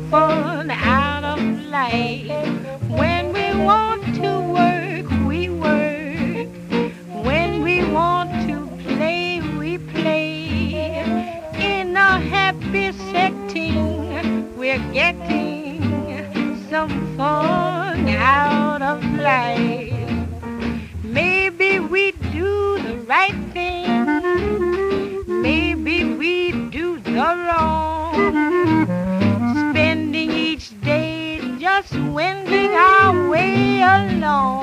fun out of life. When we want to work, we work. When we want to play, we play. In a happy setting, we're getting some fun out of life. Maybe we do the right thing, maybe we do the wrong, spending each day just wending our way along.